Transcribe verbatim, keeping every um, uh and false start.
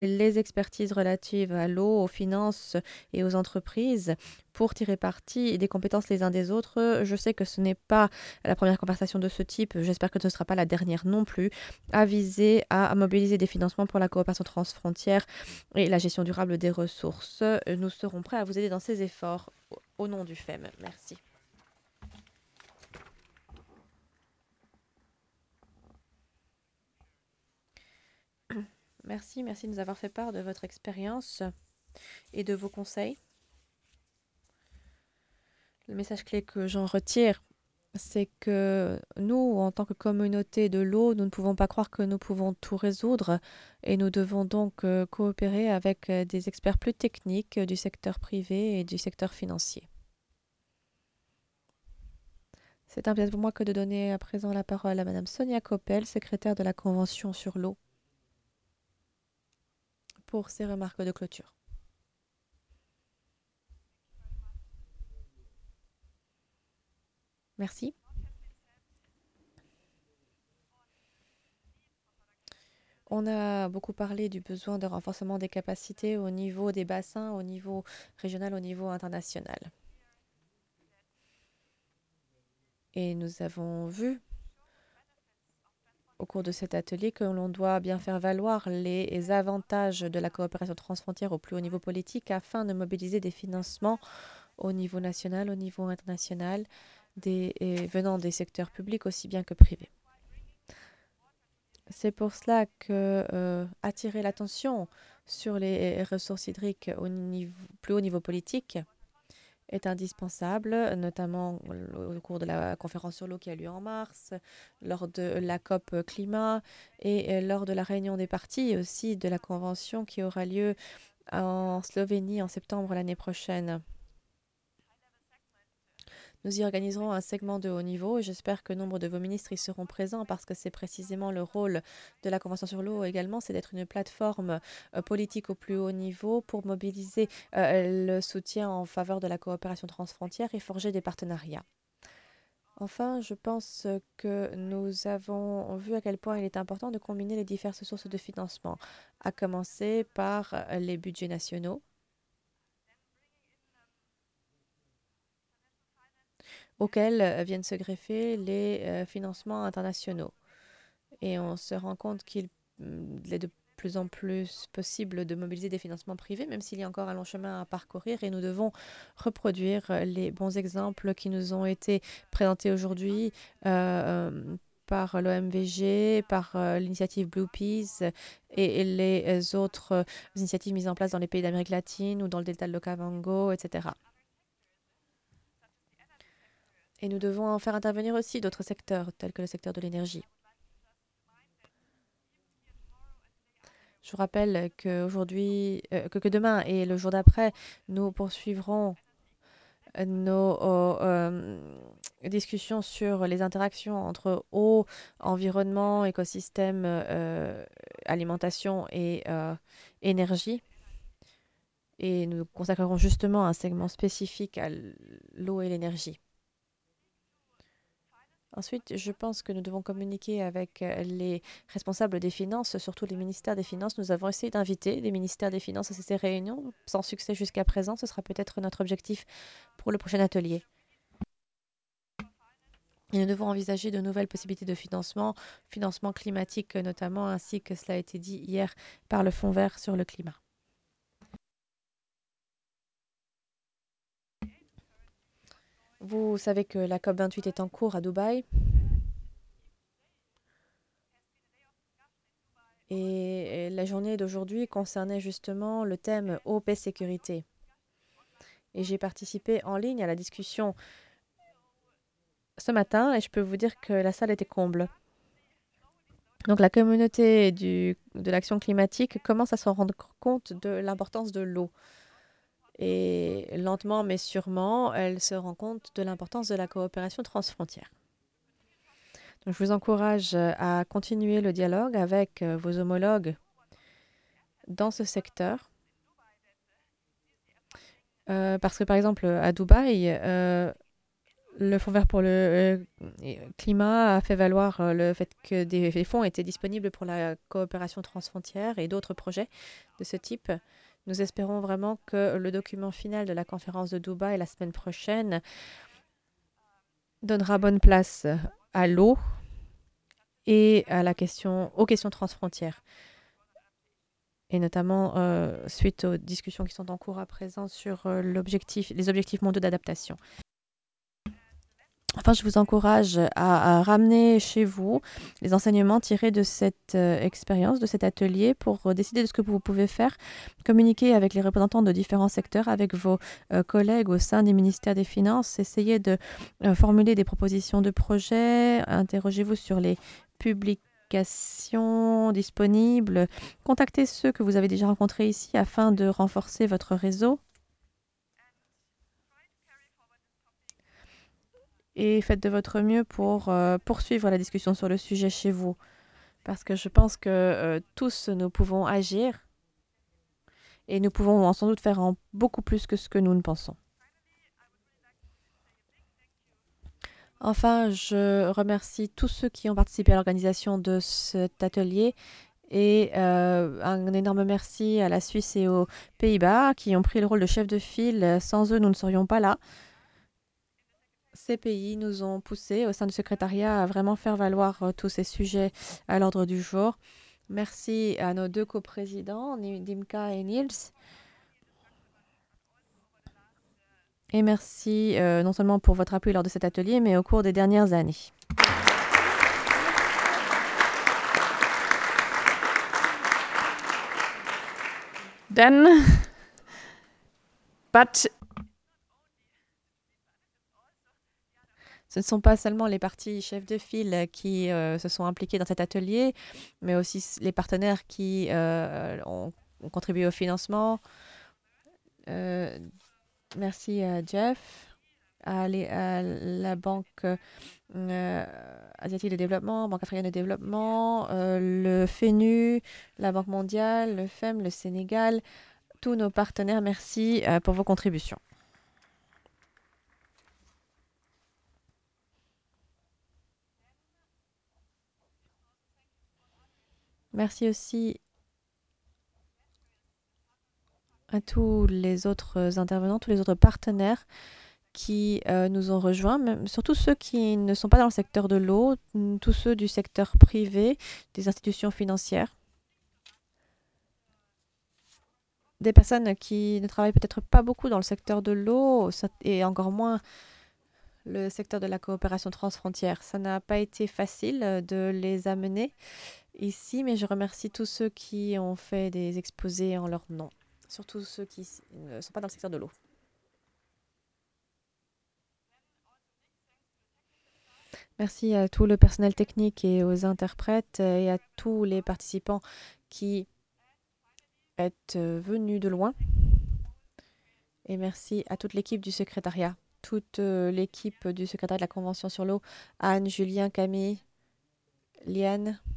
les expertises relatives à l'eau, aux finances et aux entreprises pour tirer parti des compétences les uns des autres. Je sais que ce n'est pas la première conversation de ce type, j'espère que ce ne sera pas la dernière non plus, à viser à mobiliser des financements pour la coopération transfrontière et la gestion durable des ressources. Nous serons prêts à vous aider dans ces efforts au nom du F E M. Merci. Merci, merci de nous avoir fait part de votre expérience et de vos conseils. Le message clé que j'en retire, c'est que nous, en tant que communauté de l'eau, nous ne pouvons pas croire que nous pouvons tout résoudre et nous devons donc euh, coopérer avec euh, des experts plus techniques euh, du secteur privé et du secteur financier. C'est un plaisir pour moi que de donner à présent la parole à Madame Sonia Coppel, secrétaire de la Convention sur l'eau, pour ses remarques de clôture. Merci. On a beaucoup parlé du besoin de renforcement des capacités au niveau des bassins, au niveau régional, au niveau international. Et nous avons vu au cours de cet atelier que l'on doit bien faire valoir les avantages de la coopération transfrontière au plus haut niveau politique afin de mobiliser des financements au niveau national, au niveau international, des, et venant des secteurs publics aussi bien que privés. C'est pour cela que euh, attirer l'attention sur les ressources hydriques au niveau, plus haut niveau politique est indispensable, notamment au cours de la conférence sur l'eau qui a lieu en mars, lors de la COP climat et lors de la réunion des parties aussi de la convention qui aura lieu en Slovénie en septembre l'année prochaine. Nous y organiserons un segment de haut niveau et j'espère que nombre de vos ministres y seront présents parce que c'est précisément le rôle de la Convention sur l'eau également, c'est d'être une plateforme euh, politique au plus haut niveau pour mobiliser euh, le soutien en faveur de la coopération transfrontière et forger des partenariats. Enfin, je pense que nous avons vu à quel point il est important de combiner les diverses sources de financement, à commencer par euh, les budgets nationaux, auxquels euh, viennent se greffer les euh, financements internationaux. Et on se rend compte qu'il mm, est de plus en plus possible de mobiliser des financements privés, même s'il y a encore un long chemin à parcourir. Et nous devons reproduire les bons exemples qui nous ont été présentés aujourd'hui euh, par l'O M V G, par euh, l'initiative Blue Peas et, et les autres euh, initiatives mises en place dans les pays d'Amérique latine ou dans le delta de l'Okavango, et cetera. Et nous devons en faire intervenir aussi d'autres secteurs, tels que le secteur de l'énergie. Je vous rappelle qu'aujourd'hui, euh, que, que demain et le jour d'après, nous poursuivrons nos euh, euh, discussions sur les interactions entre eau, environnement, écosystème, euh, alimentation et euh, énergie. Et nous consacrerons justement un segment spécifique à l'eau et l'énergie. Ensuite, je pense que nous devons communiquer avec euh, les responsables des finances, surtout les ministères des Finances. Nous avons essayé d'inviter les ministères des Finances à ces réunions, sans succès jusqu'à présent. Ce sera peut-être notre objectif pour le prochain atelier. Et nous devons envisager de nouvelles possibilités de financement, financement climatique notamment, ainsi que cela a été dit hier par le Fonds vert sur le climat. Vous savez que la COP vingt-huit est en cours à Dubaï. Et la journée d'aujourd'hui concernait justement le thème eau, paix, sécurité. Et j'ai participé en ligne à la discussion ce matin et je peux vous dire que la salle était comble. Donc la communauté du, de l'action climatique commence à se rendre compte de l'importance de l'eau. Et lentement mais sûrement, elle se rend compte de l'importance de la coopération transfrontière. Donc je vous encourage à continuer le dialogue avec vos homologues dans ce secteur. Euh, parce que par exemple à Dubaï, euh, Le Fonds vert pour le euh, et- climat a fait valoir euh, le fait que des, des fonds étaient disponibles pour la coopération transfrontière et d'autres projets de ce type. Nous espérons vraiment que le document final de la conférence de Dubaï la semaine prochaine donnera bonne place à l'eau et à la question, aux questions transfrontières, et notamment euh, suite aux discussions qui sont en cours à présent sur euh, l'objectif, les objectifs mondiaux d'adaptation. Enfin, je vous encourage à, à ramener chez vous les enseignements tirés de cette euh, expérience, de cet atelier, pour euh, décider de ce que vous pouvez faire, communiquer avec les représentants de différents secteurs, avec vos euh, collègues au sein des ministères des Finances, essayez de euh, formuler des propositions de projets, interrogez-vous sur les publications disponibles, contactez ceux que vous avez déjà rencontrés ici afin de renforcer votre réseau. Et faites de votre mieux pour euh, poursuivre la discussion sur le sujet chez vous. Parce que je pense que euh, tous nous pouvons agir et nous pouvons sans doute faire en beaucoup plus que ce que nous ne pensons. Enfin, je remercie tous ceux qui ont participé à l'organisation de cet atelier et euh, un énorme merci à la Suisse et aux Pays-Bas qui ont pris le rôle de chef de file. Sans eux, nous ne serions pas là. Ces pays nous ont poussés au sein du secrétariat à vraiment faire valoir euh, tous ces sujets à l'ordre du jour. Merci à nos deux coprésidents, Ni- Dimka et Niels. Et merci euh, non seulement pour votre appui lors de cet atelier, mais au cours des dernières années. Then, but Ce ne sont pas seulement les partis chefs de file qui euh, se sont impliqués dans cet atelier, mais aussi s- les partenaires qui euh, ont, ont contribué au financement. Euh, merci à Jeff, à, les- à la Banque euh, asiatique de développement, Banque africaine de développement, euh, le F E N U, la Banque mondiale, le F E M, le Sénégal, tous nos partenaires, merci euh, pour vos contributions. Merci aussi à tous les autres intervenants, tous les autres partenaires qui euh, nous ont rejoints, même, surtout ceux qui ne sont pas dans le secteur de l'eau, tous ceux du secteur privé, des institutions financières, des personnes qui ne travaillent peut-être pas beaucoup dans le secteur de l'eau et encore moins le secteur de la coopération transfrontière. Ça n'a pas été facile euh, de les amener ici, mais je remercie tous ceux qui ont fait des exposés en leur nom, surtout ceux qui ne sont pas dans le secteur de l'eau. Merci à tout le personnel technique et aux interprètes et à tous les participants qui êtes euh, venus de loin. Et merci à toute l'équipe du secrétariat, toute euh, l'équipe du secrétariat de la Convention sur l'eau, Anne, Julien, Camille, Liane.